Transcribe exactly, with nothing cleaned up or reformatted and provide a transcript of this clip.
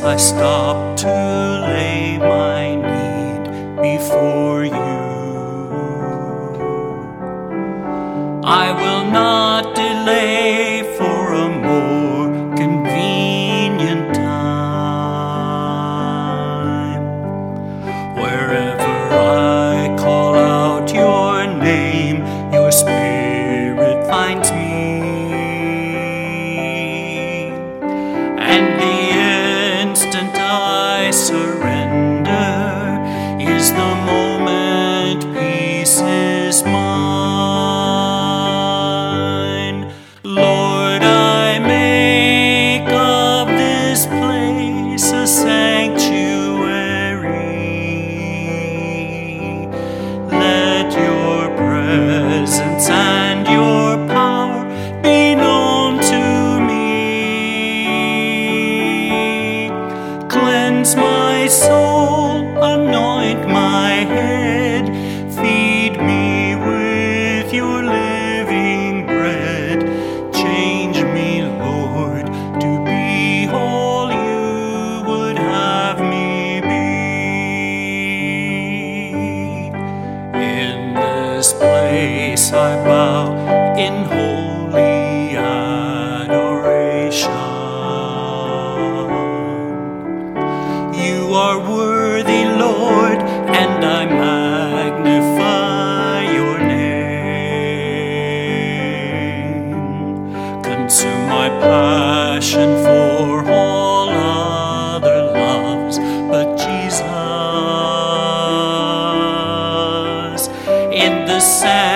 I stop to lay my need before you. I will not delay for a more convenient time. Wherever I call out your name, your Spirit finds me. And the instant I surrender is the moment peace is mine. Lord, I make of this place a sanctuary. Let your presence and your power be known to me. Cleanse my soul, anoint my head, feed me with your living bread. Change me, Lord, to be all you would have me be. In this place I bow in holy adoration. You are worthy, Lord, and I magnify your name. Consume my passion for all other loves but Jesus. In the sand